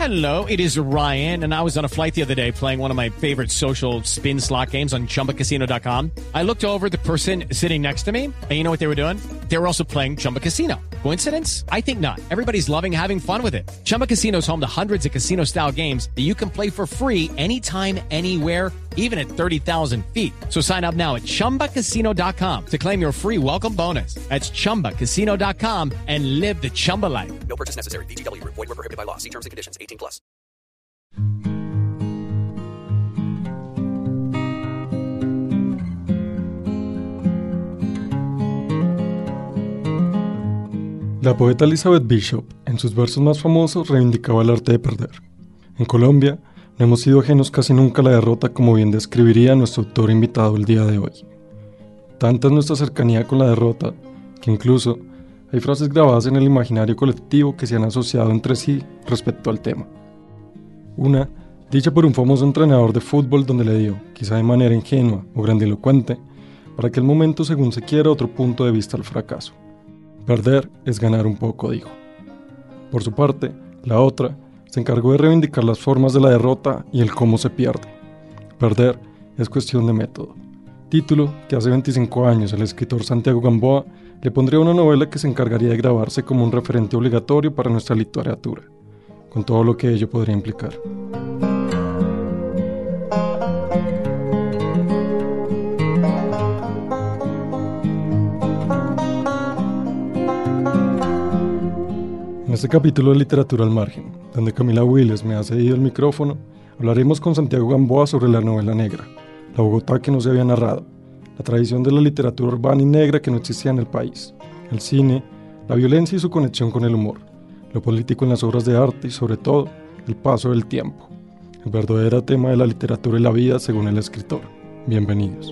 Hello, it is Ryan, and I was on a flight the other day playing one of my favorite social spin slot games on ChumbaCasino.com. I looked over at the person sitting next to me, and you know what they were doing? They were also playing Chumba Casino. Coincidence? I think not. Everybody's loving having fun with it. Chumba Casino is home to hundreds of casino-style games that you can play for free anytime, anywhere, even at 30,000 feet. So sign up now at ChumbaCasino.com to claim your free welcome bonus. That's ChumbaCasino.com and live the Chumba life. No purchase necessary. VGW. Void where prohibited by law. See terms and conditions. 18+. La poeta Elizabeth Bishop, en sus versos más famosos, reivindicaba el arte de perder. En Colombia, no hemos sido ajenos casi nunca a la derrota, como bien describiría nuestro autor invitado el día de hoy. Tanta es nuestra cercanía con la derrota, que incluso hay frases grabadas en el imaginario colectivo que se han asociado entre sí respecto al tema. Una, dicha por un famoso entrenador de fútbol, donde le dio, quizá de manera ingenua o grandilocuente, para aquel momento según se quiera otro punto de vista al fracaso. Perder es ganar un poco, dijo. Por su parte, la otra se encargó de reivindicar las formas de la derrota y el cómo se pierde. Perder es cuestión de método. Título que hace 25 años el escritor Santiago Gamboa le pondría a una novela que se encargaría de grabarse como un referente obligatorio para nuestra literatura, con todo lo que ello podría implicar. En este capítulo de Literatura al Margen, donde Camila Willes me ha cedido el micrófono, hablaremos con Santiago Gamboa sobre la novela negra, la Bogotá que no se había narrado, la tradición de la literatura urbana y negra que no existía en el país, el cine, la violencia y su conexión con el humor, lo político en las obras de arte y, sobre todo, el paso del tiempo, el verdadero tema de la literatura y la vida según el escritor. Bienvenidos.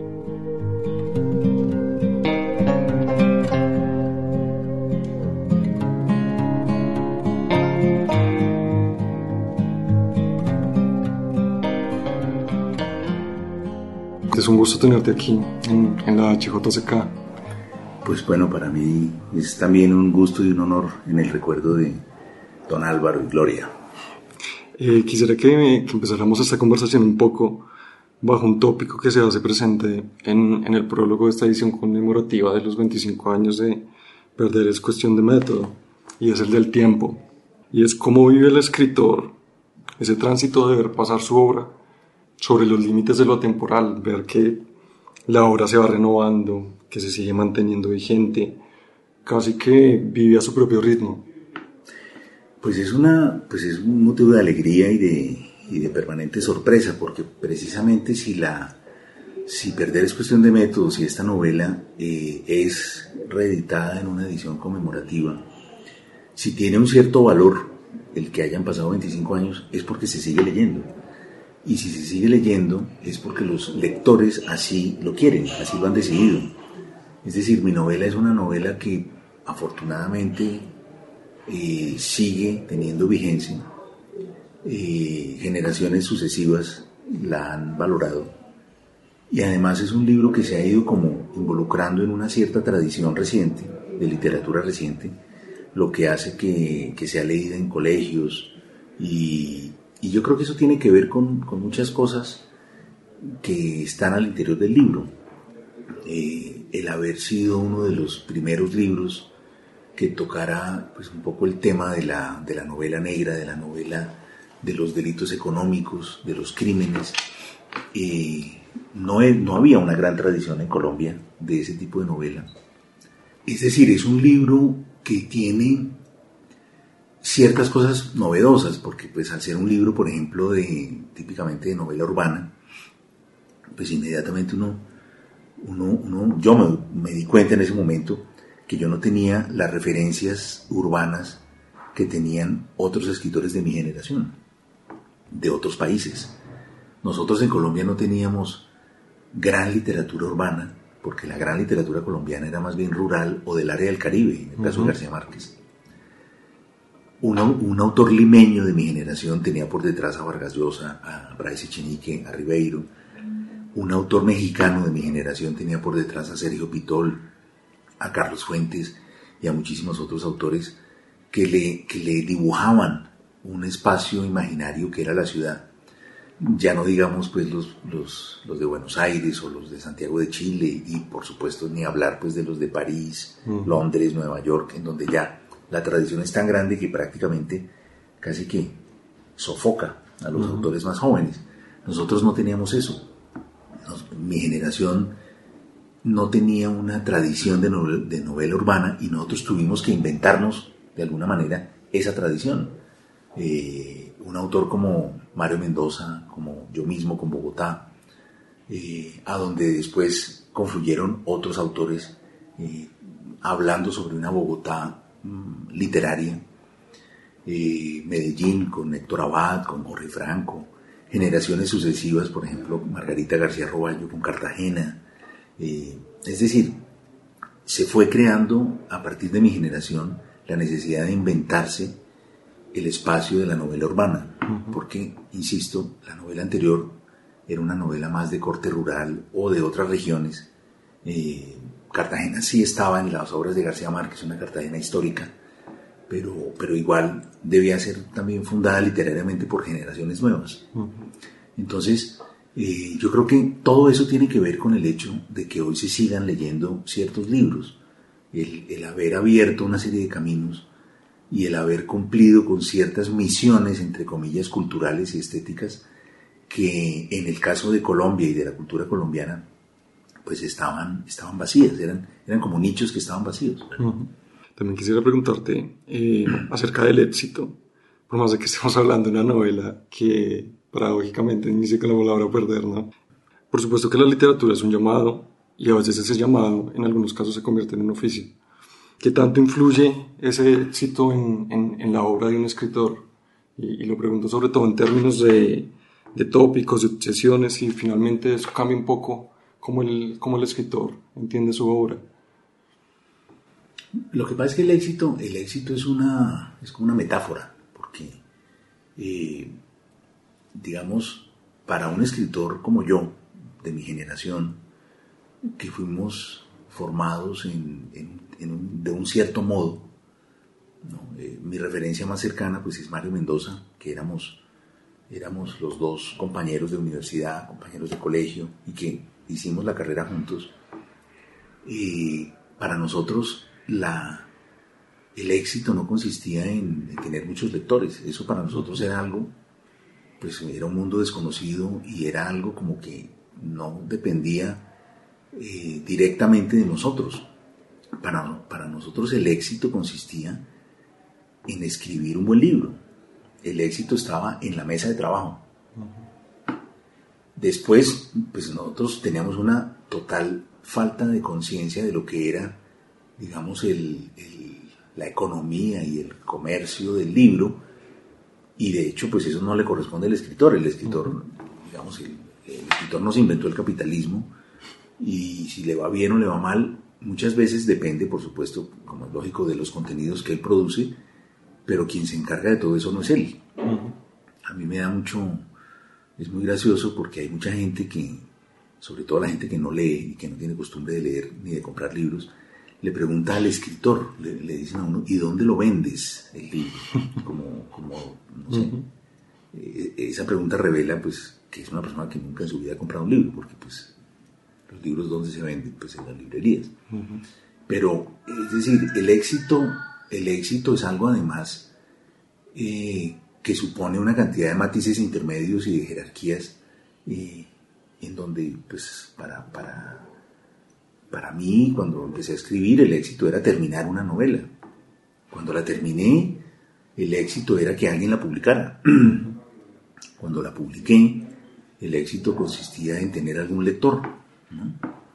Es un gusto tenerte aquí en la HJCK. Pues bueno, para mí es también un gusto y un honor en el recuerdo de don Álvaro y Gloria. Quisiera que empezáramos esta conversación un poco bajo un tópico que se hace presente en el prólogo de esta edición conmemorativa de los 25 años de Perder es cuestión de método, y es el del tiempo. Y es cómo vive el escritor ese tránsito de ver pasar su obra sobre los límites de lo temporal, ver que la obra se va renovando, que se sigue manteniendo vigente, casi que vive a su propio ritmo. Pues es un motivo de alegría y de permanente sorpresa, porque precisamente si Perder es cuestión de método, si esta novela es reeditada en una edición conmemorativa, si tiene un cierto valor el que hayan pasado 25 años, es porque se sigue leyendo. Y si se sigue leyendo es porque los lectores así lo quieren, así lo han decidido. Es decir, mi novela es una novela que afortunadamente sigue teniendo vigencia. Generaciones sucesivas la han valorado. Y además es un libro que se ha ido como involucrando en una cierta tradición reciente, de literatura reciente, lo que hace que sea leída en colegios y yo creo que eso tiene que ver con muchas cosas que están al interior del libro. El haber sido uno de los primeros libros que tocara pues, un poco el tema de la novela negra, de la novela de los delitos económicos, de los crímenes. No había una gran tradición en Colombia de ese tipo de novela. Es decir, es un libro que tiene ciertas cosas novedosas, porque pues al ser un libro, por ejemplo, típicamente de novela urbana, pues inmediatamente yo me di cuenta en ese momento que yo no tenía las referencias urbanas que tenían otros escritores de mi generación, de otros países. Nosotros en Colombia no teníamos gran literatura urbana, porque la gran literatura colombiana era más bien rural o del área del Caribe, en el caso de García Márquez. Un autor limeño de mi generación tenía por detrás a Vargas Llosa, a Bryce Echenique, a Ribeiro. Un autor mexicano de mi generación tenía por detrás a Sergio Pitol, a Carlos Fuentes y a muchísimos otros autores que le dibujaban un espacio imaginario que era la ciudad. Ya no digamos pues los de Buenos Aires o los de Santiago de Chile, y por supuesto ni hablar pues de los de París, Londres, Nueva York, en donde ya la tradición es tan grande que prácticamente casi que sofoca a los autores más jóvenes. Nosotros no teníamos eso. Mi generación no tenía una tradición de novela urbana, y nosotros tuvimos que inventarnos de alguna manera esa tradición. Un autor como Mario Mendoza, como yo mismo con Bogotá, a donde después confluyeron otros autores hablando sobre una Bogotá literaria, Medellín con Héctor Abad, con Jorge Franco, generaciones sucesivas, por ejemplo Margarita García Roballo con Cartagena. Es decir, se fue creando a partir de mi generación la necesidad de inventarse el espacio de la novela urbana, porque, insisto, la novela anterior era una novela más de corte rural o de otras regiones. Cartagena sí estaba en las obras de García Márquez, una Cartagena histórica, pero igual debía ser también fundada literariamente por generaciones nuevas. Entonces, yo creo que todo eso tiene que ver con el hecho de que hoy se sigan leyendo ciertos libros, el haber abierto una serie de caminos y el haber cumplido con ciertas misiones, entre comillas, culturales y estéticas, que en el caso de Colombia y de la cultura colombiana, pues estaban vacías, eran como nichos que estaban vacíos. También quisiera preguntarte acerca del éxito, por más de que estemos hablando de una novela que paradójicamente inicia con la palabra perder, ¿no? Por supuesto que la literatura es un llamado, y a veces ese llamado en algunos casos se convierte en un oficio. ¿Qué tanto influye ese éxito en la obra de un escritor? Y lo pregunto sobre todo en términos de tópicos, de obsesiones, y finalmente eso cambia un poco cómo el escritor entiende su obra. Lo que pasa es que el éxito es como una metáfora, porque digamos, para un escritor como yo, de mi generación, que fuimos formados de un cierto modo, ¿no? Mi referencia más cercana pues es Mario Mendoza, que éramos los dos compañeros de universidad, compañeros de colegio, y que hicimos la carrera juntos. Para nosotros el éxito no consistía en tener muchos lectores. Eso para nosotros era algo, pues era un mundo desconocido, y era algo como que no dependía directamente de nosotros. Para nosotros el éxito consistía en escribir un buen libro. El éxito estaba en la mesa de trabajo. Después, pues nosotros teníamos una total falta de conciencia de lo que era, digamos, la economía y el comercio del libro, y de hecho, pues eso no le corresponde al escritor. El escritor, digamos, el escritor no se inventó el capitalismo, y si le va bien o le va mal, muchas veces depende, por supuesto, como es lógico, de los contenidos que él produce, pero quien se encarga de todo eso no es él. A mí me da mucho... Es muy gracioso porque hay mucha gente que, sobre todo la gente que no lee y que no tiene costumbre de leer ni de comprar libros, le pregunta al escritor, le dicen a uno, ¿y dónde lo vendes el libro? Como no sé. Esa pregunta revela pues que es una persona que nunca en su vida ha comprado un libro, porque pues los libros ¿dónde se venden? Pues en las librerías. Pero, es decir, el éxito es algo además que supone una cantidad de matices intermedios y de jerarquías, en donde, pues, para mí, cuando empecé a escribir, el éxito era terminar una novela. Cuando la terminé, el éxito era que alguien la publicara. Cuando la publiqué, el éxito consistía en tener algún lector, ¿no?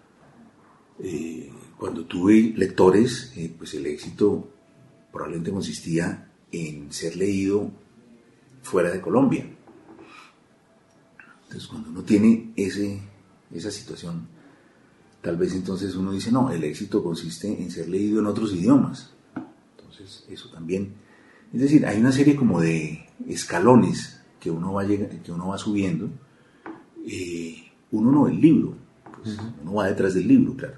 Cuando tuve lectores, pues el éxito probablemente consistía en ser leído fuera de Colombia. Entonces, cuando uno tiene esa situación, tal vez entonces uno dice, no, el éxito consiste en ser leído en otros idiomas. Entonces, eso también... Es decir, hay una serie como de escalones que uno va subiendo. Uno no ve el libro, pues, uno va detrás del libro, claro.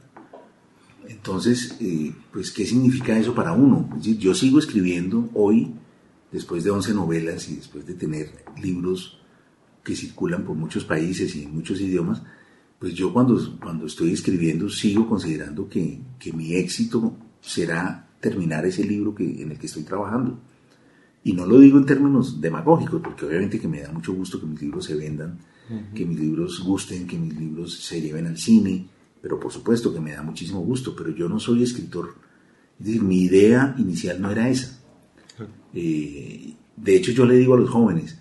Entonces, pues, ¿qué significa eso para uno? Es decir, yo sigo escribiendo hoy después de 11 novelas y después de tener libros que circulan por muchos países y en muchos idiomas, pues yo cuando estoy escribiendo sigo considerando que mi éxito será terminar ese libro en el que estoy trabajando. Y no lo digo en términos demagógicos, porque obviamente que me da mucho gusto que mis libros se vendan, que mis libros gusten, que mis libros se lleven al cine, pero por supuesto que me da muchísimo gusto, pero yo no soy escritor. Es decir, mi idea inicial no era esa. De hecho, yo le digo a los jóvenes,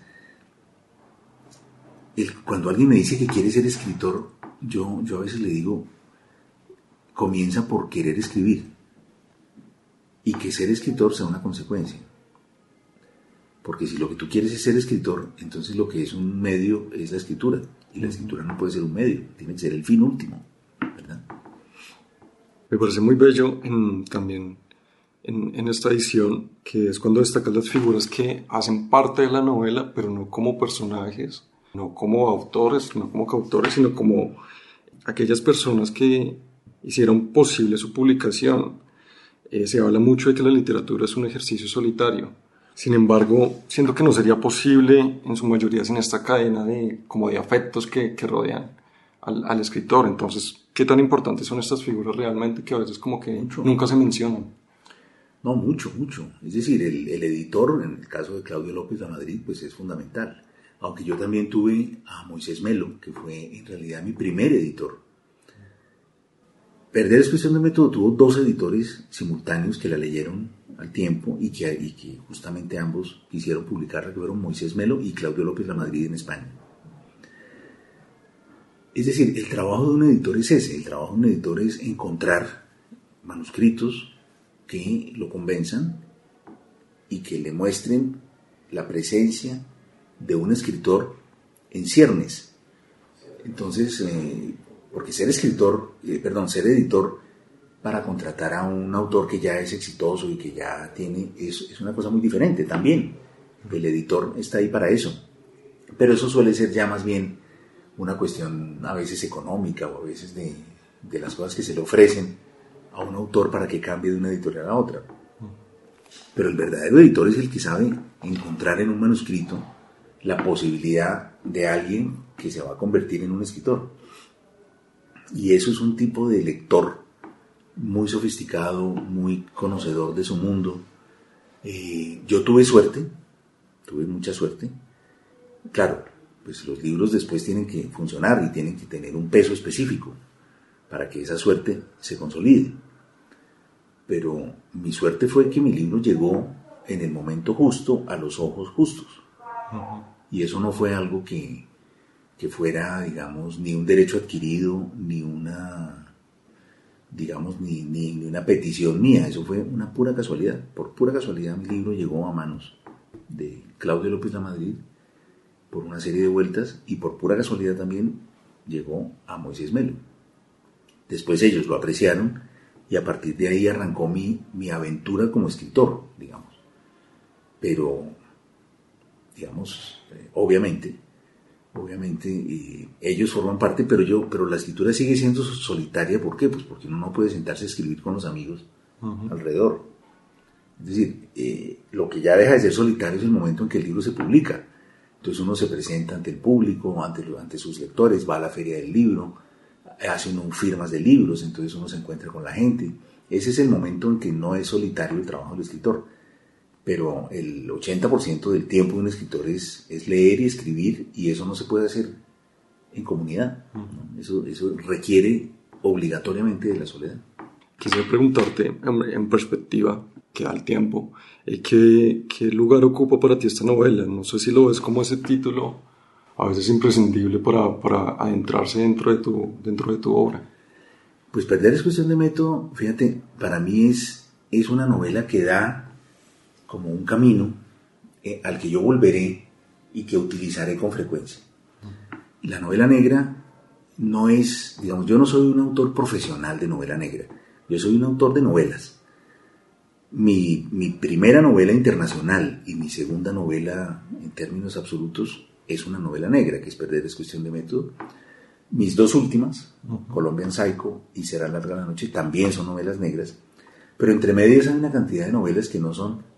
cuando alguien me dice que quiere ser escritor, yo a veces le digo, comienza por querer escribir, y que ser escritor sea una consecuencia. Porque si lo que tú quieres es ser escritor, entonces lo que es un medio es la escritura. Y la escritura no puede ser un medio, tiene que ser el fin último, ¿verdad? Me parece muy bello también en esta edición, que es cuando destacan las figuras que hacen parte de la novela, pero no como personajes, no como autores, no como coautores, sino como aquellas personas que hicieron posible su publicación. Se habla mucho de que la literatura es un ejercicio solitario. Sin embargo, siento que no sería posible en su mayoría sin esta cadena de afectos que rodean al escritor. Entonces, ¿qué tan importantes son estas figuras realmente que a veces como que nunca se mencionan? No, mucho. Es decir, el editor, en el caso de Claudio López Lamadrid, pues es fundamental. Aunque yo también tuve a Moisés Melo, que fue en realidad mi primer editor. Perder es cuestión de método tuvo 2 editores simultáneos que la leyeron al tiempo y que justamente ambos quisieron publicarla, que fueron Moisés Melo y Claudio López Lamadrid en España. Es decir, el trabajo de un editor es ese, el trabajo de un editor es encontrar manuscritos que lo convenzan y que le muestren la presencia de un escritor en ciernes. Entonces, porque ser editor para contratar a un autor que ya es exitoso y que ya tiene, es una cosa muy diferente también. El editor está ahí para eso. Pero eso suele ser ya más bien una cuestión a veces económica o a veces de las cosas que se le ofrecen a un autor para que cambie de una editorial a otra. Pero el verdadero editor es el que sabe encontrar en un manuscrito la posibilidad de alguien que se va a convertir en un escritor. Y eso es un tipo de lector muy sofisticado, muy conocedor de su mundo. Yo tuve mucha suerte. Claro, pues los libros después tienen que funcionar y tienen que tener un peso específico para que esa suerte se consolide. Pero mi suerte fue que mi libro llegó en el momento justo, a los ojos justos. Y eso no fue algo que fuera, digamos, ni un derecho adquirido, ni una, digamos, ni una petición mía. Eso fue una pura casualidad. Por pura casualidad mi libro llegó a manos de Claudio López Lamadrid por una serie de vueltas, y por pura casualidad también llegó a Moisés Melo. Después ellos lo apreciaron y a partir de ahí arrancó mi aventura como escritor, digamos. Pero, digamos, obviamente ellos forman parte, pero la escritura sigue siendo solitaria. ¿Por qué? Pues porque uno no puede sentarse a escribir con los amigos alrededor. Es decir, lo que ya deja de ser solitario es el momento en que el libro se publica. Entonces uno se presenta ante el público, ante sus lectores, va a la feria del libro, hace uno firmas de libros, entonces uno se encuentra con la gente. Ese es el momento en que no es solitario el trabajo del escritor. Pero el 80% del tiempo de un escritor es leer y escribir, y eso no se puede hacer en comunidad, ¿no? Eso requiere obligatoriamente de la soledad. Quisiera preguntarte, en perspectiva que da el tiempo, ¿qué lugar ocupa para ti esta novela? No sé si lo ves como ese título a veces imprescindible para adentrarse dentro de tu obra. Pues Perder es cuestión de método, fíjate, para mí es una novela que da como un camino al que yo volveré y que utilizaré con frecuencia. La novela negra no es, digamos, yo no soy un autor profesional de novela negra, yo soy un autor de novelas. Mi primera novela internacional y mi segunda novela en términos absolutos es una novela negra, que es Perder es cuestión de método. Mis 2 últimas, Colombian Psycho y Será larga la noche, también son novelas negras, pero entre medias hay una cantidad de novelas que no son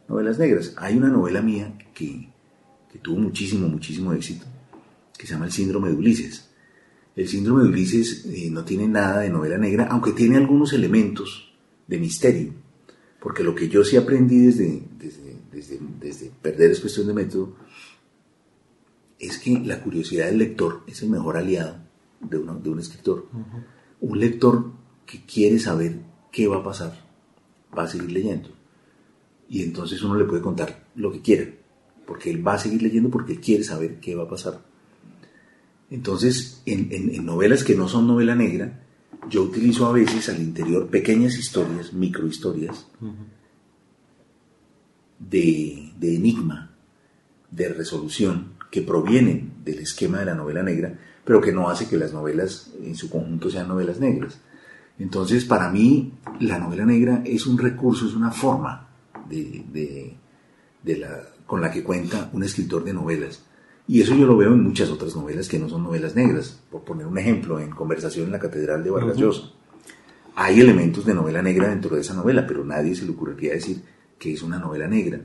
novelas negras. Hay una novela mía que tuvo muchísimo éxito, que se llama El síndrome de Ulises. El síndrome de Ulises no tiene nada de novela negra, aunque tiene algunos elementos de misterio, porque lo que yo sí aprendí desde Perder es cuestión de método, es que la curiosidad del lector es el mejor aliado de un escritor. Uh-huh. Un lector que quiere saber qué va a pasar, va a seguir leyendo. Y entonces uno le puede contar lo que quiera, porque él va a seguir leyendo porque él quiere saber qué va a pasar. Entonces, en novelas que no son novela negra, yo utilizo a veces al interior pequeñas historias, microhistorias, uh-huh, de enigma, de resolución, que provienen del esquema de la novela negra, pero que no hace que las novelas en su conjunto sean novelas negras. Entonces, para mí, la novela negra es un recurso, es una forma con la que cuenta un escritor de novelas. Y eso yo lo veo en muchas otras novelas que no son novelas negras. Por poner un ejemplo, en Conversación en la Catedral de Vargas Llosa. Hay elementos de novela negra dentro de esa novela, pero nadie se le ocurriría decir que es una novela negra.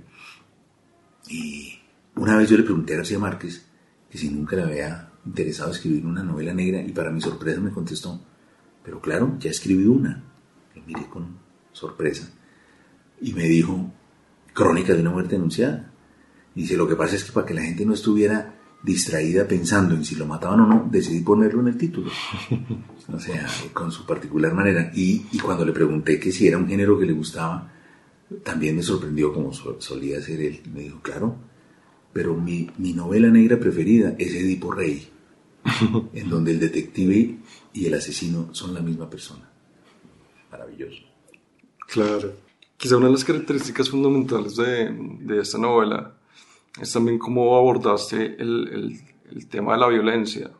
Y una vez yo le pregunté a García Márquez que si nunca le había interesado escribir una novela negra, y para mi sorpresa me contestó, pero claro, ya escribí una. Lo miré con sorpresa y me dijo, Crónica de una muerte anunciada. Y dice, lo que pasa es que para que la gente no estuviera distraída pensando en si lo mataban o no, decidí ponerlo en el título. O sea, con su particular manera. Y cuando le pregunté que si era un género que le gustaba, también me sorprendió, como solía ser él. Me dijo, claro, pero mi novela negra preferida es Edipo Rey, en donde el detective y el asesino son la misma persona. Maravilloso. Claro. Quizá una de las características fundamentales de esta novela es también cómo abordaste el tema de la violencia,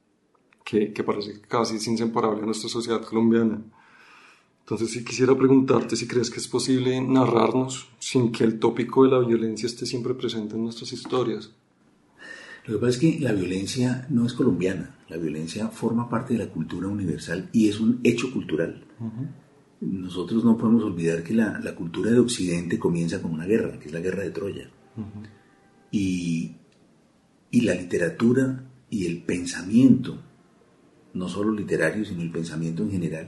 que parece casi inseparable en nuestra sociedad colombiana. Entonces, sí quisiera preguntarte si crees que es posible narrarnos sin que el tópico de la violencia esté siempre presente en nuestras historias. Lo que pasa es que la violencia no es colombiana, la violencia forma parte de la cultura universal y es un hecho cultural. Uh-huh. Nosotros no podemos olvidar que la cultura de Occidente comienza con una guerra, que es la guerra de Troya. Uh-huh. Y la literatura y el pensamiento, no solo literario, sino el pensamiento en general,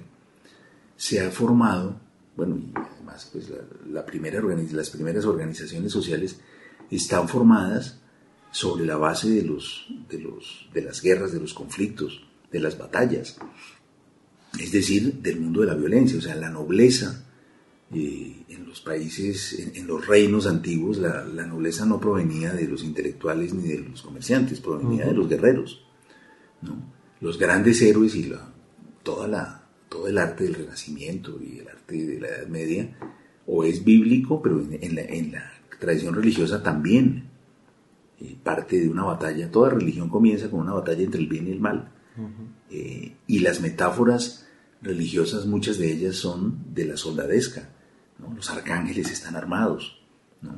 se ha formado, bueno, y además pues las primeras organizaciones sociales están formadas sobre la base de las guerras, de los conflictos, de las batallas, es decir, del mundo de la violencia. O sea, la nobleza en los países, en los reinos antiguos, la nobleza no provenía de los intelectuales ni de los comerciantes, provenía de los guerreros, ¿no? Los grandes héroes y todo el arte del Renacimiento y el arte de la Edad Media, o es bíblico, pero en la tradición religiosa también parte de una batalla. Toda religión comienza con una batalla entre el bien y el mal. Uh-huh. Y las metáforas religiosas, muchas de ellas son de la soldadesca, ¿no? Los arcángeles están armados, ¿no?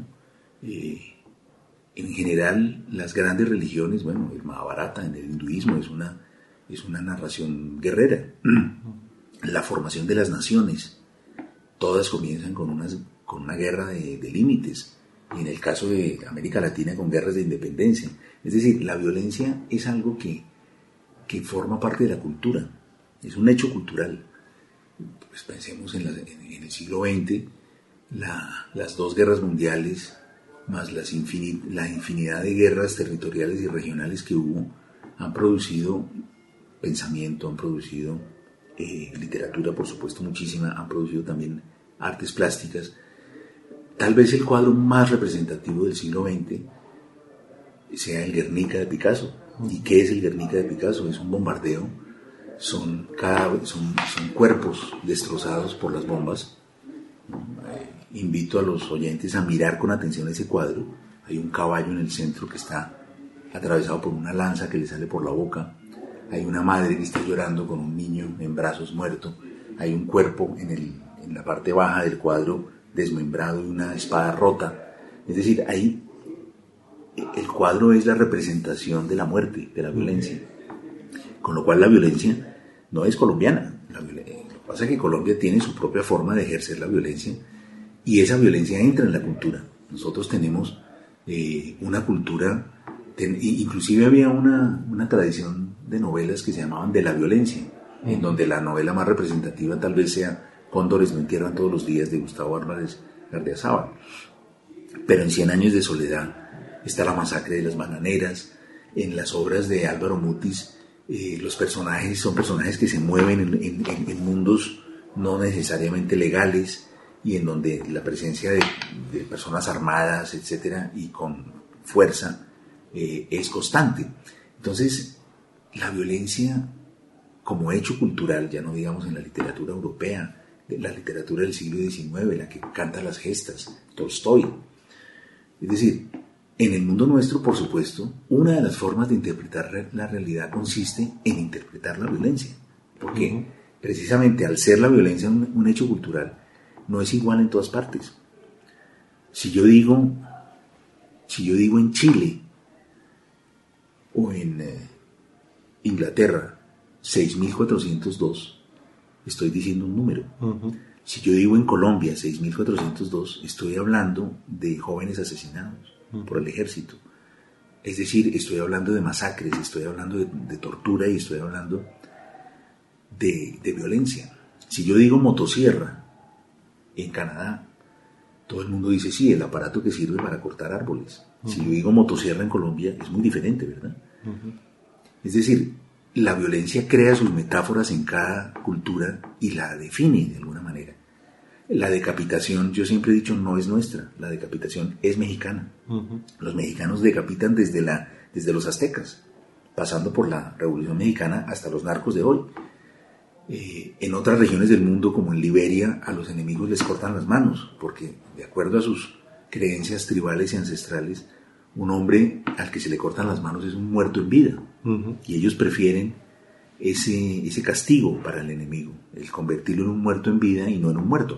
En general, las grandes religiones, bueno, el Mahabharata en el hinduismo es una narración guerrera. La formación de las naciones, todas comienzan con una guerra de límites, y en el caso de América Latina con guerras de independencia. Es decir, la violencia es algo que forma parte de la cultura, es un hecho cultural. Pues pensemos en el siglo XX, las dos guerras mundiales, más la infinidad de guerras territoriales y regionales que hubo, han producido pensamiento, han producido literatura, por supuesto, muchísima, han producido también artes plásticas. Tal vez el cuadro más representativo del siglo XX sea el Guernica de Picasso. ¿Y qué es el Guernica de Picasso? Es un bombardeo, son cuerpos destrozados por las bombas. Invito a los oyentes a mirar con atención ese cuadro. Hay un caballo en el centro que está atravesado por una lanza que le sale por la boca. Hay una madre que está llorando con un niño en brazos muerto. Hay un cuerpo en la parte baja del cuadro desmembrado y una espada rota. Es decir, ahí el cuadro es la representación de la muerte, de la violencia. Con lo cual la violencia no es colombiana. Lo que pasa es que Colombia tiene su propia forma de ejercer la violencia y esa violencia entra en la cultura. Nosotros tenemos una cultura, inclusive había una tradición de novelas que se llamaban de la violencia, en donde la novela más representativa tal vez sea Cóndores no entierran todos los días, de Gustavo Álvarez Gardiazabal. Pero en 100 años de soledad está la masacre de las bananeras. En las obras de Álvaro Mutis, los personajes son personajes que se mueven en mundos no necesariamente legales, y en donde la presencia de personas armadas, etcétera, y con fuerza es constante. Entonces, la violencia como hecho cultural, ya no digamos en la literatura europea, la literatura del siglo XIX, la que canta las gestas, Tolstoy. Es decir, en el mundo nuestro, por supuesto, una de las formas de interpretar la realidad consiste en interpretar la violencia, porque precisamente al ser la violencia un hecho cultural, no es igual en todas partes. Si yo digo en Chile o en Inglaterra 6.402, estoy diciendo un número. Si yo digo en Colombia 6.402, estoy hablando de jóvenes asesinados por el ejército. Es decir, estoy hablando de masacres, estoy hablando de tortura y estoy hablando de violencia. Si yo digo motosierra en Canadá, todo el mundo dice sí, el aparato que sirve para cortar árboles. Si yo digo motosierra en Colombia, es muy diferente, ¿verdad? Es decir, la violencia crea sus metáforas en cada cultura y la define de alguna manera. La decapitación, yo siempre he dicho, no es nuestra. La decapitación es mexicana. Los mexicanos decapitan desde los aztecas, pasando por la Revolución Mexicana hasta los narcos de hoy. En otras regiones del mundo, como en Liberia, a los enemigos les cortan las manos, porque de acuerdo a sus creencias tribales y ancestrales, un hombre al que se le cortan las manos es un muerto en vida. Y ellos prefieren ese castigo para el enemigo, el convertirlo en un muerto en vida y no en un muerto.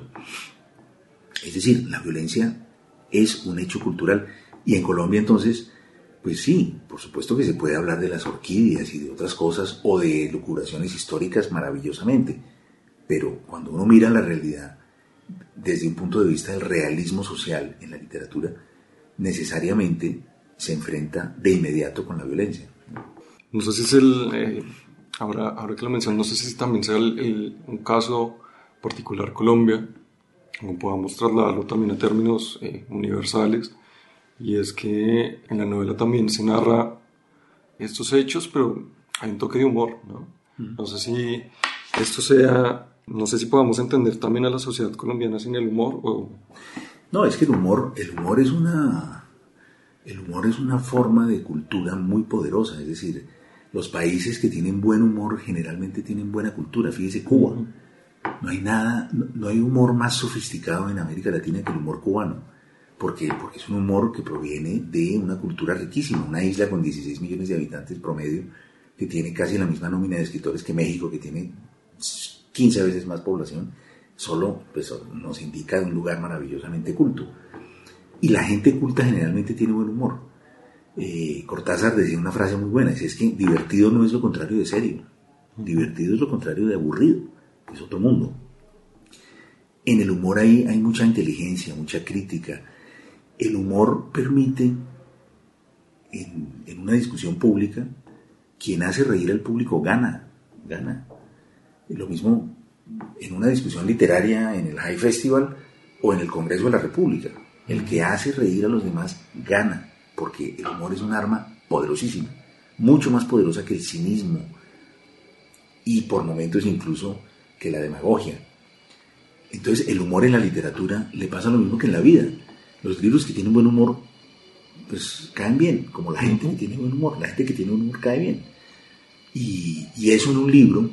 Es decir, la violencia es un hecho cultural. Y en Colombia, entonces, pues sí, por supuesto que se puede hablar de las orquídeas y de otras cosas, o de locuraciones históricas maravillosamente, pero cuando uno mira la realidad desde un punto de vista del realismo social en la literatura, necesariamente se enfrenta de inmediato con la violencia. No sé si es ahora que lo menciono, no sé si también sea un caso particular Colombia, como podamos trasladarlo también a términos universales, y es que en la novela también se narra estos hechos, pero hay un toque de humor, ¿no? No sé si esto sea, no sé si podamos entender también a la sociedad colombiana sin el humor o... No, es que el humor es una forma de cultura muy poderosa. Es decir, los países que tienen buen humor generalmente tienen buena cultura. Fíjese, Cuba. No hay humor más sofisticado en América Latina que el humor cubano. Porque es un humor que proviene de una cultura riquísima, una isla con 16 millones de habitantes promedio, que tiene casi la misma nómina de escritores que México, que tiene 15 veces más población. Solo pues, nos indica de un lugar maravillosamente culto. Y la gente culta generalmente tiene buen humor. Cortázar decía una frase muy buena, es que divertido no es lo contrario de serio, divertido es lo contrario de aburrido, que es otro mundo. En el humor hay mucha inteligencia, mucha crítica. El humor permite, en una discusión pública, quien hace reír al público gana. Y lo mismo en una discusión literaria en el High Festival o en el Congreso de la República. El que hace reír a los demás gana, porque el humor es un arma poderosísima, mucho más poderosa que el cinismo y por momentos incluso que la demagogia. Entonces el humor en la literatura le pasa lo mismo que en la vida. Los libros que tienen buen humor pues caen bien, como la gente que tiene buen humor. La gente que tiene buen humor cae bien. Y eso en un libro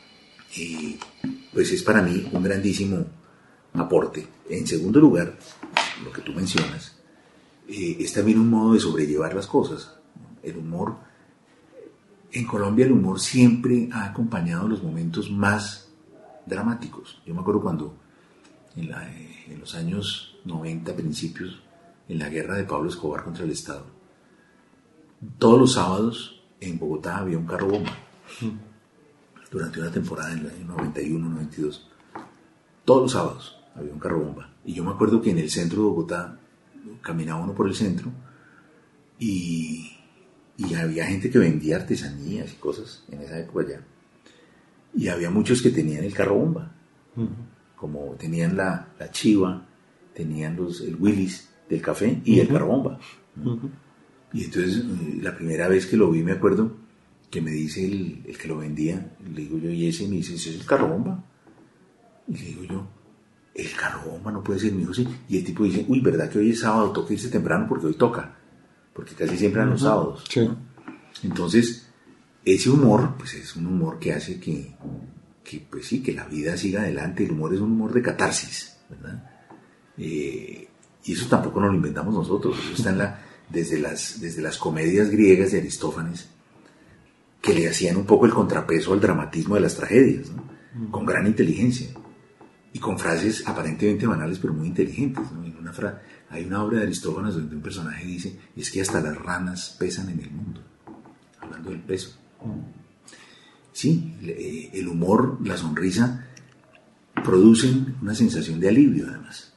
pues es para mí un grandísimo aporte. En segundo lugar, lo que tú mencionas, es también un modo de sobrellevar las cosas. El humor, en Colombia el humor siempre ha acompañado los momentos más dramáticos. Yo me acuerdo cuando en los años 90, principios, en la guerra de Pablo Escobar contra el Estado, todos los sábados en Bogotá había un carro bomba. Durante una temporada en el año 91, 92, todos los sábados había un carro bomba. Y yo me acuerdo que en el centro de Bogotá caminaba uno por el centro y había gente que vendía artesanías y cosas en esa época ya. Y había muchos que tenían el carro bomba, como tenían la chiva, tenían el Willys del café y el carro bomba. Y entonces la primera vez que lo vi me acuerdo que me dice el que lo vendía, le digo yo, ¿y ese? Me dice, ¿ese es el carro bomba? Y le digo yo, el carro bomba no puede ser mío, sí. Y el tipo dice, uy, ¿verdad que hoy es sábado? Toca irse temprano porque hoy toca, porque casi siempre eran los sábados. Sí. ¿No? Entonces, ese humor, pues es un humor que hace que pues sí, que la vida siga adelante. El humor es un humor de catarsis, ¿verdad? Y eso tampoco nos lo inventamos nosotros, eso está desde las comedias griegas de Aristófanes, que le hacían un poco el contrapeso al dramatismo de las tragedias, ¿no? Con gran inteligencia y con frases aparentemente banales pero muy inteligentes, ¿no? Hay una obra de Aristófanes donde un personaje dice, es que hasta las ranas pesan en el mundo, hablando del peso. Sí, el humor, la sonrisa producen una sensación de alivio además.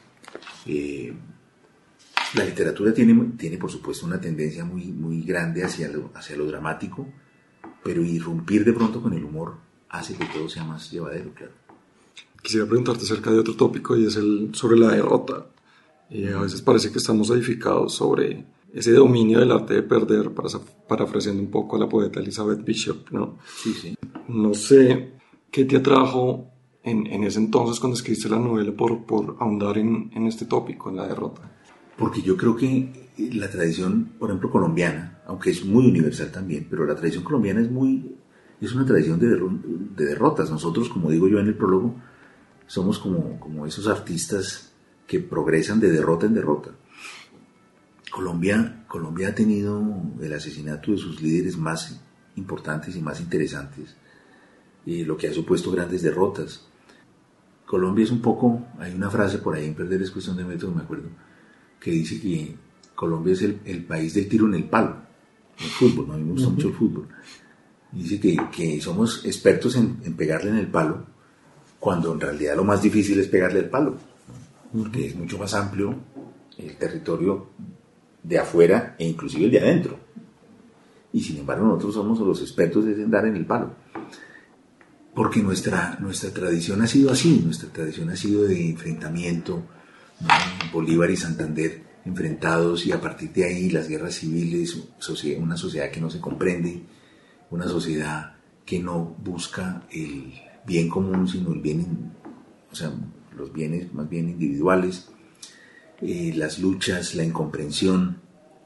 La literatura tiene por supuesto una tendencia muy, muy grande hacia lo dramático, pero irrumpir de pronto con el humor hace que todo sea más llevadero, claro. Quisiera preguntarte acerca de otro tópico y es sobre la derrota. A veces parece que estamos edificados sobre ese dominio del arte de perder, parafraseando un poco a la poeta Elizabeth Bishop, ¿no? Sí, sí. No sé qué te atrajo en ese entonces cuando escribiste la novela por ahondar en este tópico, en la derrota. Porque yo creo que la tradición, por ejemplo, colombiana, aunque es muy universal también, pero la tradición colombiana es una tradición de derrotas. Nosotros, como digo yo en el prólogo, somos como esos artistas que progresan de derrota en derrota. Colombia ha tenido el asesinato de sus líderes más importantes y más interesantes, lo que ha supuesto grandes derrotas. Colombia es un poco, hay una frase por ahí en Perder es cuestión de método, me acuerdo, que dice que Colombia es el país del tiro en el palo, el fútbol, ¿no? A mí me gusta mucho el fútbol. Dice que somos expertos en pegarle en el palo, cuando en realidad lo más difícil es pegarle el palo, ¿no? Porque es mucho más amplio el territorio de afuera e inclusive el de adentro. Y sin embargo nosotros somos los expertos en dar en el palo. Porque nuestra tradición ha sido así, nuestra tradición ha sido de enfrentamiento, ¿no? Bolívar y Santander enfrentados, y a partir de ahí las guerras civiles, una sociedad que no se comprende, una sociedad que no busca el bien común, sino el bien, los bienes más bien individuales, las luchas, la incomprensión.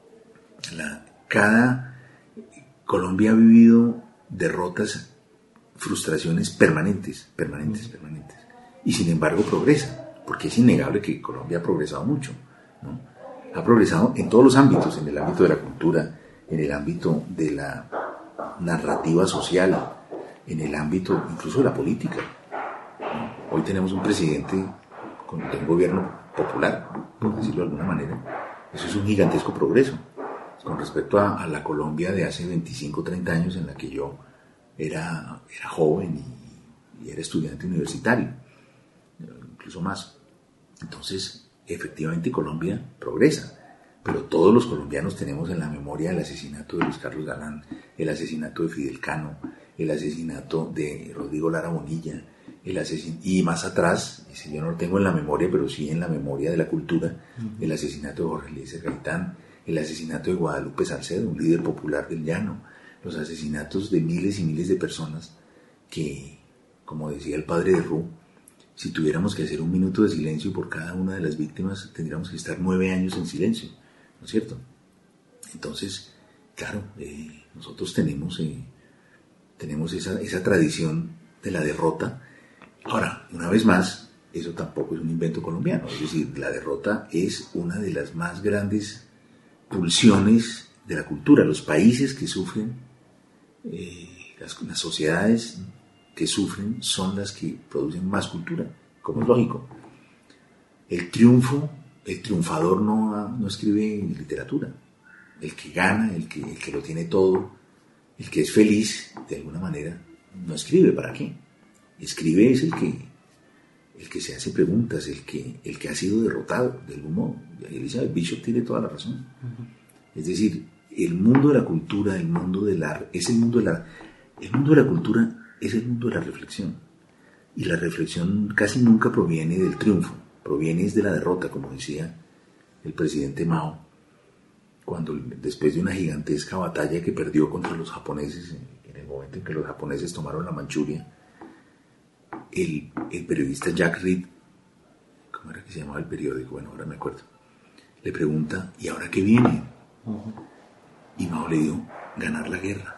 Colombia ha vivido derrotas, frustraciones permanentes. Y sin embargo progresa, porque es innegable que Colombia ha progresado mucho, ¿no? Ha progresado en todos los ámbitos, en el ámbito de la cultura, en el ámbito de la narrativa social, en el ámbito incluso de la política, ¿no? Hoy tenemos un presidente con un gobierno popular, por decirlo de alguna manera. Eso es un gigantesco progreso con respecto a la Colombia de hace 25, 30 años, en la que yo era joven y era estudiante universitario, incluso más. Entonces, efectivamente Colombia progresa, pero todos los colombianos tenemos en la memoria el asesinato de Luis Carlos Galán, el asesinato de Fidel Cano, el asesinato de Rodrigo Lara Bonilla, y más atrás, yo no lo tengo en la memoria, pero sí en la memoria de la cultura, el asesinato de Jorge Eliezer Gaitán, el asesinato de Guadalupe Salcedo, un líder popular del llano, los asesinatos de miles y miles de personas que, como decía el padre de Roux, si tuviéramos que hacer 1 minuto de silencio por cada una de las víctimas, tendríamos que estar 9 años en silencio, ¿no es cierto? Entonces, claro, nosotros tenemos esa tradición de la derrota. Ahora, una vez más, eso tampoco es un invento colombiano, es decir, la derrota es una de las más grandes pulsiones de la cultura. Los países que sufren, las sociedades que sufren son las que producen más cultura, como es lógico. El triunfador no escribe literatura. El que gana, el que lo tiene todo, el que es feliz, de alguna manera, no escribe. ¿Para qué? Escribe es el que se hace preguntas, el que ha sido derrotado de algún modo. Elizabeth Bishop tiene toda la razón. Es decir, el mundo de la cultura, el mundo del arte, el mundo de la cultura es el mundo de la reflexión. Y la reflexión casi nunca proviene del triunfo, proviene de la derrota, como decía el presidente Mao, cuando después de una gigantesca batalla que perdió contra los japoneses, en el momento en que los japoneses tomaron la Manchuria, el periodista Jack Reed, ¿cómo era que se llamaba el periódico? Bueno, ahora me acuerdo, le pregunta, ¿y ahora qué viene? Y Mao le dijo, ganar la guerra.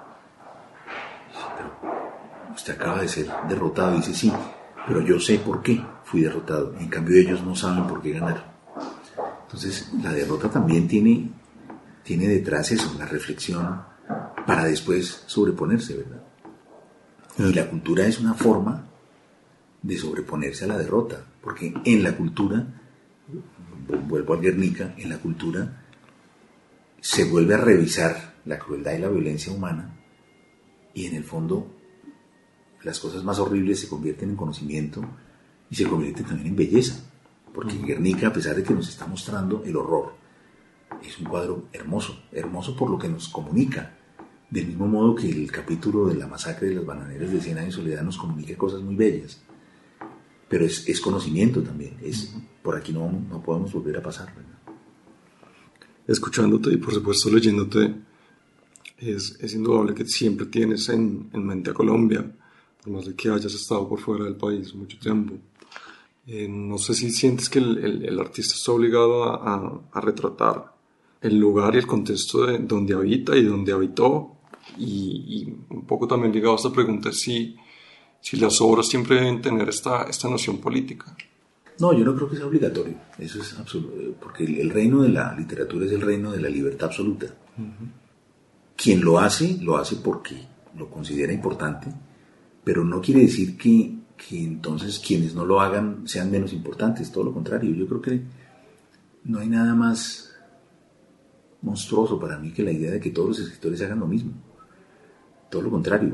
Pero usted acaba de ser derrotado. Dice, sí, pero yo sé por qué fui derrotado. En cambio ellos no saben por qué ganaron. Entonces la derrota también tiene detrás eso, la reflexión para después sobreponerse, ¿verdad? Y la cultura es una forma de sobreponerse a la derrota, porque en la cultura, vuelvo al Guernica, en la cultura se vuelve a revisar la crueldad y la violencia humana, y en el fondo las cosas más horribles se convierten en conocimiento y se convierten también en belleza, porque Guernica, a pesar de que nos está mostrando el horror, es un cuadro hermoso, hermoso por lo que nos comunica, del mismo modo que el capítulo de la masacre de las bananeras de 100 años de soledad nos comunica cosas muy bellas, pero es conocimiento también, por aquí no podemos volver a pasar, ¿verdad? Escuchándote y por supuesto leyéndote, es indudable que siempre tienes en mente a Colombia, por más de que hayas estado por fuera del país mucho tiempo. No sé si sientes que el artista está obligado a retratar el lugar y el contexto de donde habita y donde habitó, y un poco también ligado a esta pregunta es si las obras siempre deben tener esta noción política. No, yo no creo que sea obligatorio, eso es absoluto, porque el reino de la literatura es el reino de la libertad absoluta. Quien lo hace porque lo considera importante, pero no quiere decir que entonces quienes no lo hagan sean menos importantes, todo lo contrario. Yo creo que no hay nada más monstruoso para mí que la idea de que todos los escritores hagan lo mismo, todo lo contrario.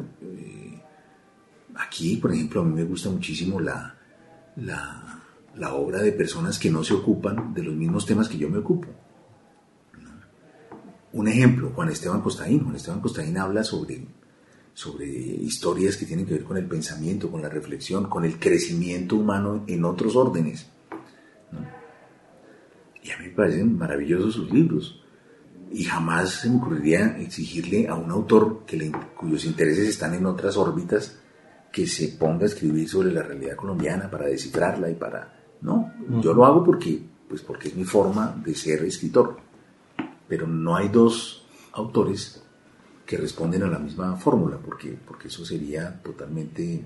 Aquí, por ejemplo, a mí me gusta muchísimo la obra de personas que no se ocupan de los mismos temas que yo me ocupo. Un ejemplo, Juan Esteban Costaín. Juan Esteban Costaín habla sobre historias que tienen que ver con el pensamiento, con la reflexión, con el crecimiento humano en otros órdenes, ¿no? Y a mí me parecen maravillosos sus libros. Y jamás se me ocurriría exigirle a un autor cuyos intereses están en otras órbitas que se ponga a escribir sobre la realidad colombiana para descifrarla y para... No, yo lo hago porque es mi forma de ser escritor. Pero no hay dos autores que responden a la misma fórmula, porque eso sería totalmente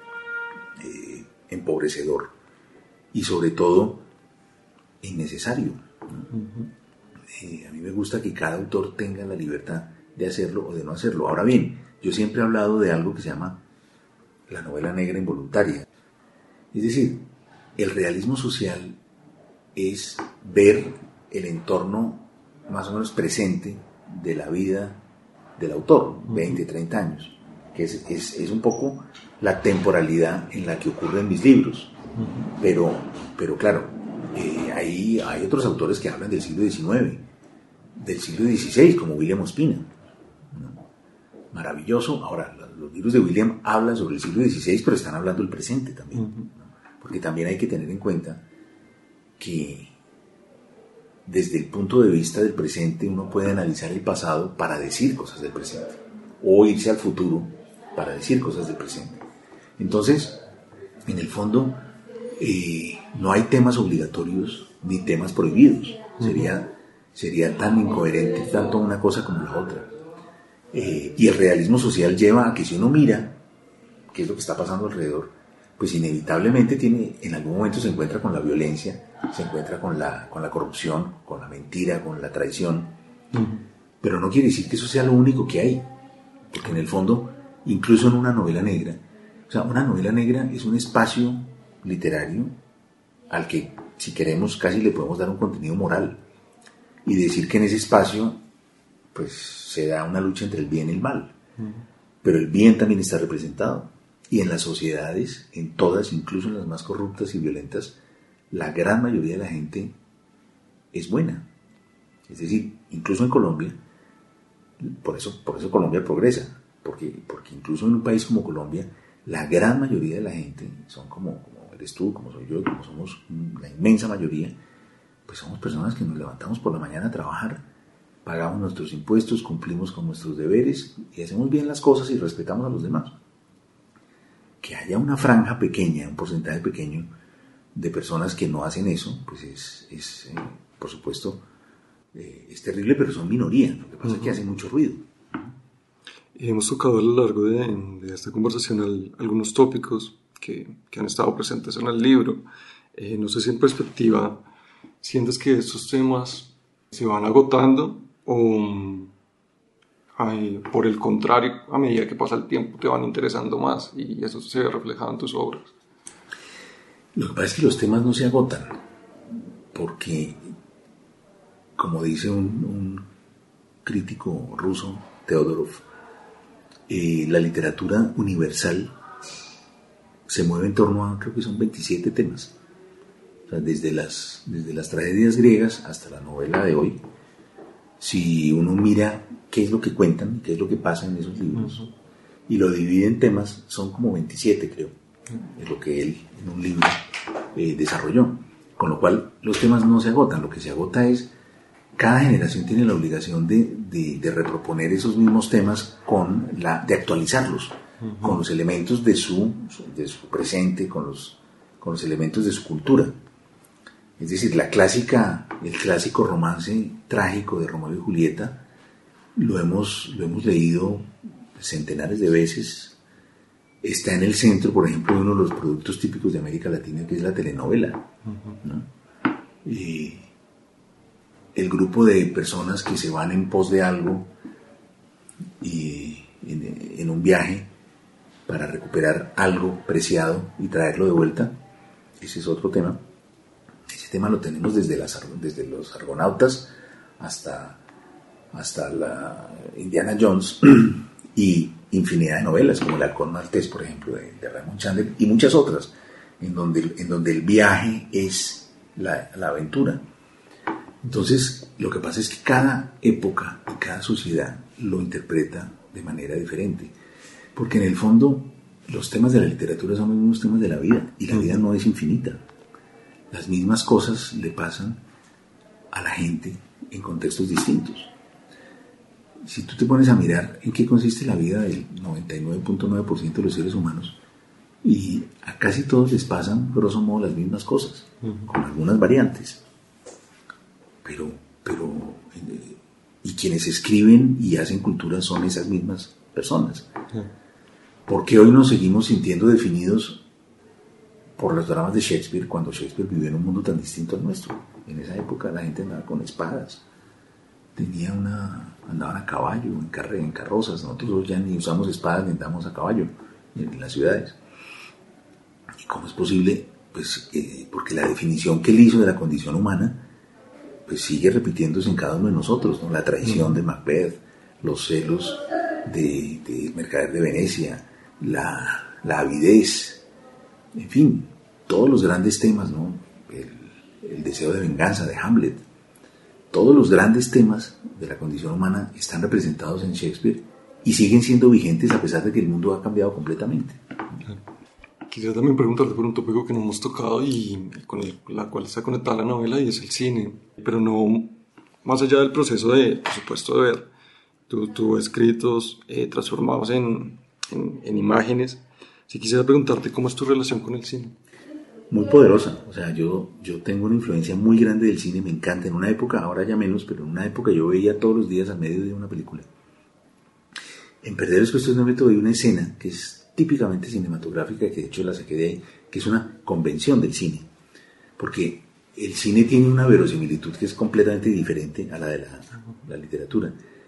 empobrecedor y sobre todo innecesario, ¿no? A mí me gusta que cada autor tenga la libertad de hacerlo o de no hacerlo. Ahora bien, yo siempre he hablado de algo que se llama la novela negra involuntaria. Es decir, el realismo social es ver el entorno más o menos presente de la vida del autor, 20, 30 años, que es un poco la temporalidad en la que ocurren mis libros. Pero claro, hay otros autores que hablan del siglo XIX, del siglo XVI, como William Ospina, ¿no? Maravilloso. Ahora, los libros de William hablan sobre el siglo XVI, pero están hablando del presente también, ¿no? Porque también hay que tener en cuenta que desde el punto de vista del presente uno puede analizar el pasado para decir cosas del presente, o irse al futuro para decir cosas del presente. Entonces, en el fondo, no hay temas obligatorios ni temas prohibidos. Sería tan incoherente tanto una cosa como la otra. Y el realismo social lleva a que si uno mira qué es lo que está pasando alrededor, pues inevitablemente en algún momento se encuentra con la violencia, se encuentra con la corrupción, con la mentira, con la traición. Pero no quiere decir que eso sea lo único que hay, porque en el fondo, incluso en una novela negra, una novela negra es un espacio literario al que, si queremos, casi le podemos dar un contenido moral y decir que en ese espacio pues se da una lucha entre el bien y el mal, pero el bien también está representado Y en las sociedades, en todas, incluso en las más corruptas y violentas, la gran mayoría de la gente es buena. Es decir, incluso en Colombia, por eso Colombia progresa, porque incluso en un país como Colombia, la gran mayoría de la gente son como eres tú, como soy yo, como somos la inmensa mayoría, pues somos personas que nos levantamos por la mañana a trabajar, pagamos nuestros impuestos, cumplimos con nuestros deberes y hacemos bien las cosas y respetamos a los demás. Que haya una franja pequeña, un porcentaje pequeño de personas que no hacen eso, pues es por supuesto, es terrible, pero son minoría. Lo que pasa es que hacen mucho ruido. Hemos tocado a lo largo de esta conversación algunos tópicos que han estado presentes en el libro. No sé si en perspectiva sientes que estos temas se van agotando o por el contrario, a medida que pasa el tiempo te van interesando más y eso se ve reflejado en tus obras. Lo que pasa es que los temas no se agotan porque, como dice un crítico ruso, Teodorov, la literatura universal se mueve en torno a, creo que son 27 temas. O sea, desde las tragedias griegas hasta la novela de hoy, si uno mira qué es lo que cuentan, qué es lo que pasa en esos libros, y lo divide en temas, son como 27, creo, es lo que él en un libro desarrolló. Con lo cual, los temas no se agotan, lo que se agota es, cada generación tiene la obligación de reproponer esos mismos temas de actualizarlos, con los elementos de su presente, con los elementos de su cultura. Es decir, el clásico romance trágico de Romeo y Julieta lo hemos leído centenares de veces. Está en el centro, por ejemplo, de uno de los productos típicos de América Latina, que es la telenovela, ¿no? Y el grupo de personas que se van en pos de algo y en un viaje para recuperar algo preciado y traerlo de vuelta, ese es otro tema. Ese tema lo tenemos desde los argonautas hasta la Indiana Jones y infinidad de novelas como El Halcón Maltés, por ejemplo, de Raymond Chandler, y muchas otras en donde el viaje es la aventura. Entonces, lo que pasa es que cada época y cada sociedad lo interpreta de manera diferente, porque en el fondo los temas de la literatura son los mismos temas de la vida, y la vida no es infinita. Las mismas cosas le pasan a la gente en contextos distintos. Si tú te pones a mirar en qué consiste la vida del 99.9% de los seres humanos, y a casi todos les pasan, grosso modo, las mismas cosas, con algunas variantes. Pero y quienes escriben y hacen cultura son esas mismas personas. ¿Por qué hoy nos seguimos sintiendo definidos por los dramas de Shakespeare cuando Shakespeare vivió en un mundo tan distinto al nuestro? En esa época la gente andaba con espadas, andaban a caballo, en carrozas. Nosotros hoy ya ni usamos espadas ni andamos a caballo en las ciudades. ¿Y cómo es posible? Pues porque la definición que él hizo de la condición humana pues sigue repitiéndose en cada uno de nosotros, ¿no? La traición de Macbeth, los celos de Mercader de Venecia, la avidez, en fin, todos los grandes temas, ¿no? El deseo de venganza de Hamlet. Todos los grandes temas de la condición humana están representados en Shakespeare y siguen siendo vigentes a pesar de que el mundo ha cambiado completamente. Quisiera también preguntarte por un tópico que no hemos tocado y con la cual está conectada la novela, y es el cine, pero no más allá del proceso por supuesto, de ver tus escritos transformados en imágenes. Si quisiera preguntarte cómo es tu relación con el cine. Muy poderosa, o sea, yo tengo una influencia muy grande del cine, me encanta. En una época, ahora ya menos, pero en una época yo veía todos los días al medio de una película. En Perder es cuestión de método hay una escena que es típicamente cinematográfica, que de hecho la saqué de ahí, que es una convención del cine, porque el cine tiene una verosimilitud que es completamente diferente a la de la literatura.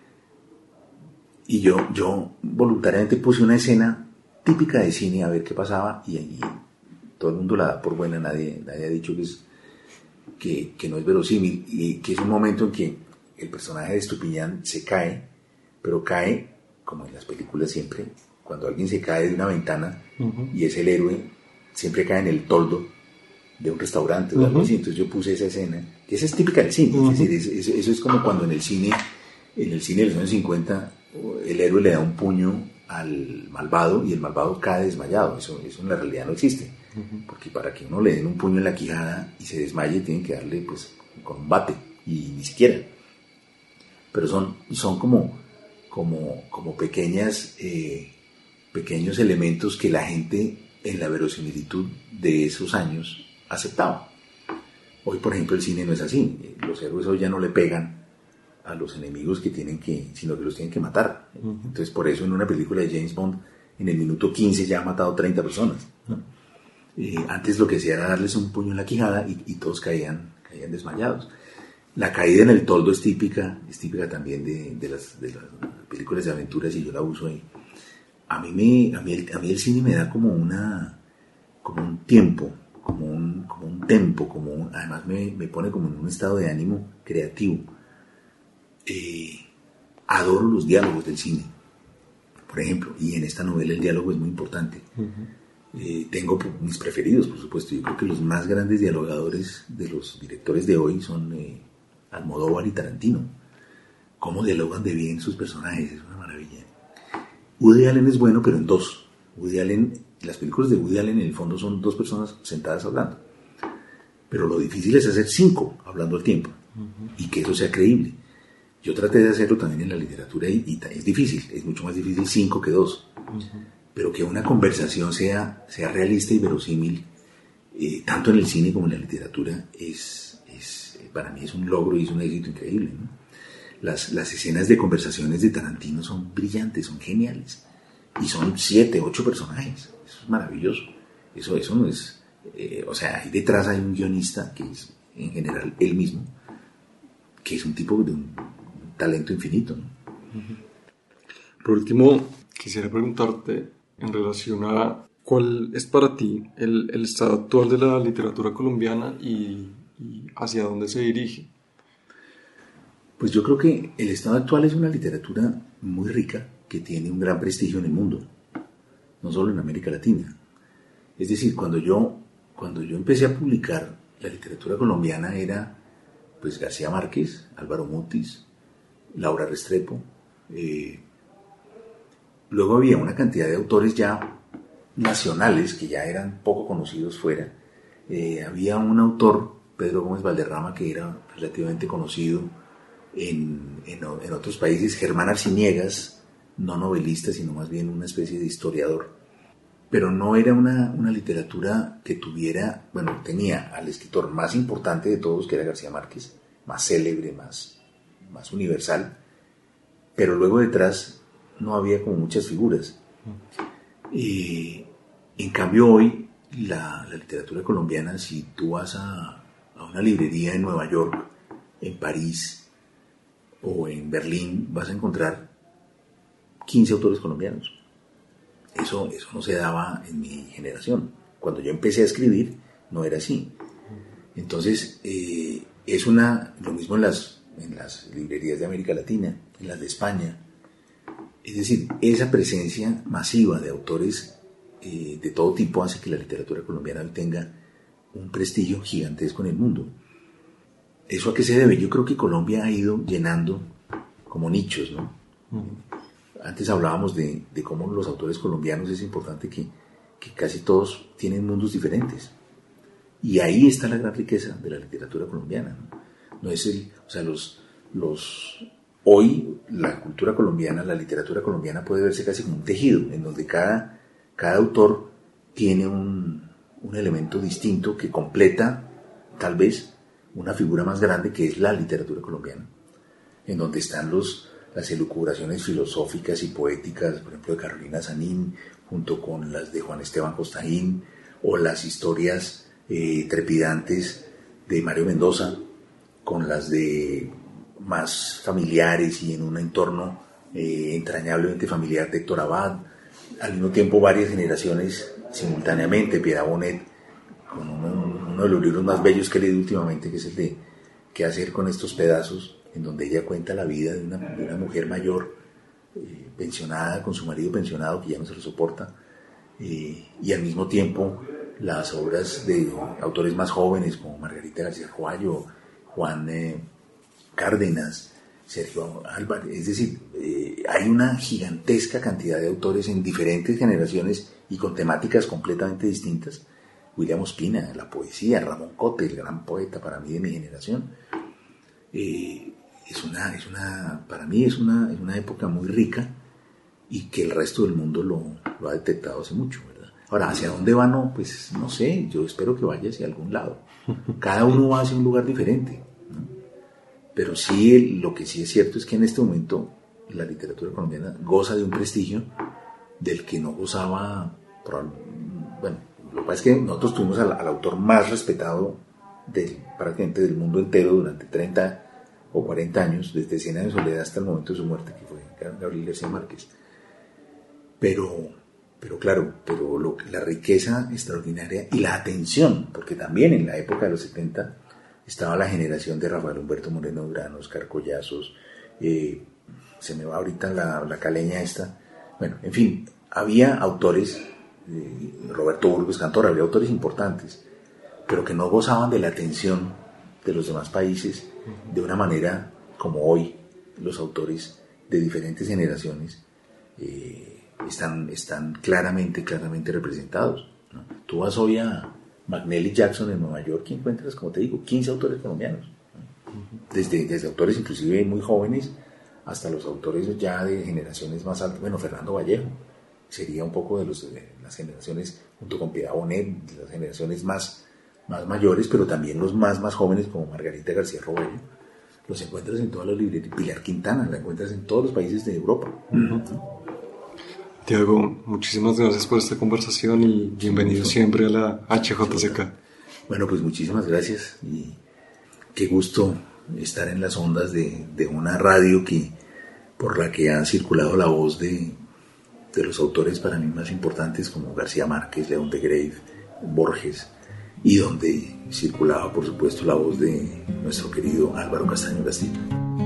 Y yo voluntariamente puse una escena típica de cine a ver qué pasaba, y todo el mundo la da por buena, nadie ha dicho que no es verosímil, y que es un momento en que el personaje de Estupiñán se cae, pero cae, como en las películas siempre, cuando alguien se cae de una ventana y es el héroe, siempre cae en el toldo de un restaurante o algo así. Entonces yo puse esa escena, que esa es típica del cine, es decir, eso es como cuando en el cine de los años 50, el héroe le da un puño al malvado y el malvado cae desmayado. Eso en la realidad no existe, porque para que uno le den un puño en la quijada y se desmaye, tienen que darle pues con un bate, y ni siquiera. Pero son como pequeños elementos que la gente en la verosimilitud de esos años aceptaba. Hoy, por ejemplo, el cine no es así. Los héroes hoy ya no le pegan a los enemigos sino que los tienen que matar. Entonces, por eso en una película de James Bond, en el minuto 15 ya ha matado 30 personas, ¿no? Antes lo que hacía era darles un puño en la quijada y todos caían desmayados. La caída en el toldo es típica también de las películas de aventuras, y yo la uso ahí. A mí el cine me da como un tiempo, como un tempo, además me pone como en un estado de ánimo creativo. Adoro los diálogos del cine, por ejemplo, y en esta novela el diálogo es muy importante. Tengo mis preferidos, por supuesto. Yo creo que los más grandes dialogadores de los directores de hoy son Almodóvar y Tarantino. Cómo dialogan de bien sus personajes, es una maravilla. Woody Allen es bueno, pero en dos. Las películas de Woody Allen en el fondo son dos personas sentadas hablando, pero lo difícil es hacer 5 hablando al tiempo, y que eso sea creíble. Yo traté de hacerlo también en la literatura, y es difícil, es mucho más difícil 5 que 2. Pero que una conversación sea realista y verosímil, tanto en el cine como en la literatura, para mí es un logro y es un éxito increíble, ¿no? Las escenas de conversaciones de Tarantino son brillantes, son geniales, y son 7, 8 personajes. Eso es maravilloso. Eso no es... ahí detrás hay un guionista que es, en general, él mismo, que es un tipo de un talento infinito, ¿no? Por último, quisiera preguntarte en relación a cuál es para ti el estado actual de la literatura colombiana y hacia dónde se dirige. Pues yo creo que el estado actual es una literatura muy rica, que tiene un gran prestigio en el mundo, no solo en América Latina. Es decir, cuando yo empecé a publicar, la literatura colombiana era pues García Márquez, Álvaro Mutis, Laura Restrepo. Luego había una cantidad de autores ya nacionales que ya eran poco conocidos fuera. Había un autor, Pedro Gómez Valderrama, que era relativamente conocido en otros países. Germán Arciniegas, no novelista, sino más bien una especie de historiador. Pero no era una literatura que tuviera, tenía al escritor más importante de todos, que era García Márquez, más célebre, más universal, pero luego detrás no había como muchas figuras. En cambio hoy, la literatura colombiana, si tú vas a una librería en Nueva York, en París o en Berlín, vas a encontrar 15 autores colombianos. Eso no se daba en mi generación. Cuando yo empecé a escribir, no era así. Entonces, es lo mismo en las librerías de América Latina, en las de España. Es decir, esa presencia masiva de autores de todo tipo hace que la literatura colombiana hoy tenga un prestigio gigantesco en el mundo. ¿Eso a qué se debe? Yo creo que Colombia ha ido llenando como nichos, ¿no? Antes hablábamos de cómo los autores colombianos es importante que casi todos tienen mundos diferentes. Y ahí está la gran riqueza de la literatura colombiana, ¿no? Hoy la cultura colombiana, la literatura colombiana puede verse casi como un tejido, en donde cada autor tiene un elemento distinto que completa tal vez una figura más grande, que es la literatura colombiana, en donde están las elucubraciones filosóficas y poéticas, por ejemplo, de Carolina Sanín, junto con las de Juan Esteban Costaín, o las historias trepidantes de Mario Mendoza, con las de más familiares y en un entorno entrañablemente familiar de Héctor Abad. Al mismo tiempo, varias generaciones simultáneamente. Piedad Bonet, con uno de los libros más bellos que he leído últimamente, que es el de ¿Qué hacer con estos pedazos?, en donde ella cuenta la vida de una mujer mayor pensionada, con su marido pensionado que ya no se lo soporta, y al mismo tiempo las obras de autores más jóvenes como Margarita García Arjoyo, Juan Cárdenas, Sergio Álvarez. Es decir, hay una gigantesca cantidad de autores en diferentes generaciones y con temáticas completamente distintas. William Ospina, la poesía, Ramón Cote, el gran poeta para mí de mi generación. Para mí es una época muy rica y que el resto del mundo lo ha detectado hace mucho, ¿verdad? Ahora, ¿hacia dónde va? No, pues no sé, yo espero que vaya hacia algún lado. Cada uno va hacia un lugar diferente, ¿no? Pero sí, lo que sí es cierto es que en este momento la literatura colombiana goza de un prestigio del que no gozaba, bueno, lo que pasa es que nosotros tuvimos al autor más respetado prácticamente del mundo entero durante 30 o 40 años, desde 100 años de soledad hasta el momento de su muerte, que fue Gabriel García Márquez. Pero claro, la riqueza extraordinaria y la atención, porque también en la época de los 70 estaba la generación de Rafael Humberto Moreno Durán, Oscar Collazos, se me va ahorita la caleña esta, bueno, en fin, había autores, Roberto Burgos Cantor, había autores importantes, pero que no gozaban de la atención de los demás países de una manera como hoy los autores de diferentes generaciones están claramente representados, ¿no? Tú vas hoy a McNally Jackson en Nueva York y encuentras, como te digo, 15 autores colombianos, ¿no? Desde autores inclusive muy jóvenes hasta los autores ya de generaciones más altas. Bueno, Fernando Vallejo sería un poco de las generaciones, junto con Piedad Bonet, de las generaciones más mayores, pero también los más jóvenes como Margarita García Arjoyo. Los encuentras en todas las librerías. Pilar Quintana la encuentras en todos los países de Europa. Tiago, muchísimas gracias por esta conversación y bienvenido siempre a la HJCK. Bueno, pues muchísimas gracias y qué gusto estar en las ondas de una radio por la que ha circulado la voz de los autores para mí más importantes como García Márquez, León de Grave, Borges, y donde circulaba, por supuesto, la voz de nuestro querido Álvaro Castaño Castillo.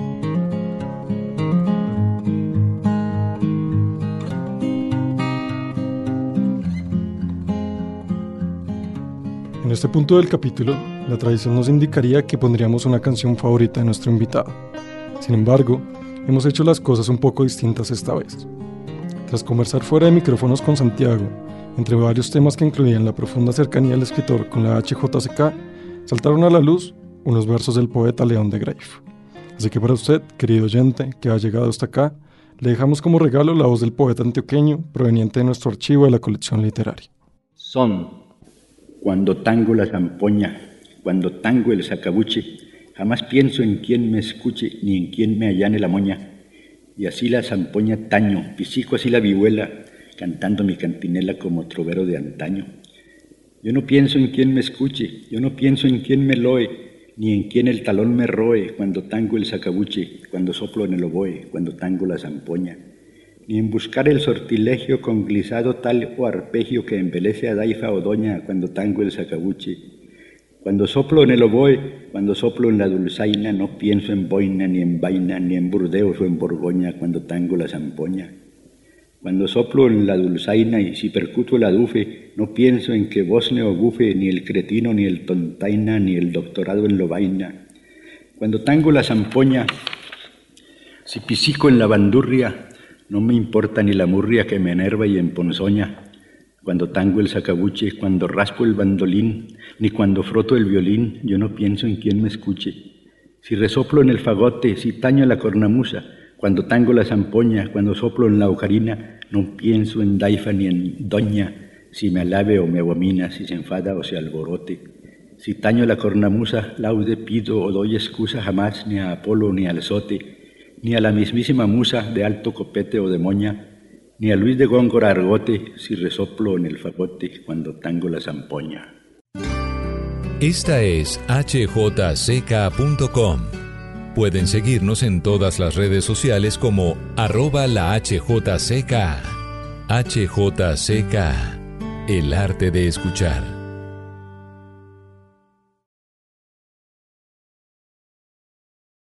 En este punto del capítulo, la tradición nos indicaría que pondríamos una canción favorita de nuestro invitado. Sin embargo, hemos hecho las cosas un poco distintas esta vez. Tras conversar fuera de micrófonos con Santiago, entre varios temas que incluían la profunda cercanía del escritor con la HJCK, saltaron a la luz unos versos del poeta León de Grave. Así que para usted, querido oyente, que ha llegado hasta acá, le dejamos como regalo la voz del poeta antioqueño proveniente de nuestro archivo de la colección literaria. Son, cuando tango la zampoña, cuando tango el sacabuche, jamás pienso en quien me escuche ni en quien me allane la moña. Y así la zampoña taño, pisico así la vihuela, cantando mi cantinela como trovero de antaño. Yo no pienso en quien me escuche, yo no pienso en quien me loe, ni en quien el talón me roe, cuando tango el sacabuche, cuando soplo en el oboe, cuando tango la zampoña. Ni en buscar el sortilegio con glisado tal o arpegio que embelece a daifa o doña, cuando tango el sacabuche. Cuando soplo en el oboe, cuando soplo en la dulzaina, no pienso en boina, ni en vaina, ni en Burdeos o en Borgoña, cuando tango la zampoña. Cuando soplo en la dulzaina y si percuto la dufe, no pienso en que bosne o bufe, ni el cretino, ni el tontaina, ni el doctorado en lobaina. Cuando tango la zampoña, si pisico en la bandurria, no me importa ni la murria que me enerva y emponzoña. Cuando tango el sacabuche, cuando raspo el bandolín, ni cuando froto el violín, yo no pienso en quien me escuche. Si resoplo en el fagote, si taño la cornamusa, cuando tango la zampoña, cuando soplo en la ocarina, no pienso en daifa ni en doña, si me alabe o me abomina, si se enfada o se alborote. Si taño la cornamusa, laude pido o doy excusa jamás ni a Apolo ni al Zote, ni a la mismísima musa de alto copete o de moña, ni a Luis de Góngora Argote, si resoplo en el fagote, cuando tango la zampoña. Esta es hjck.com. Pueden seguirnos en todas las redes sociales como @lahjck. HJCK, el arte de escuchar.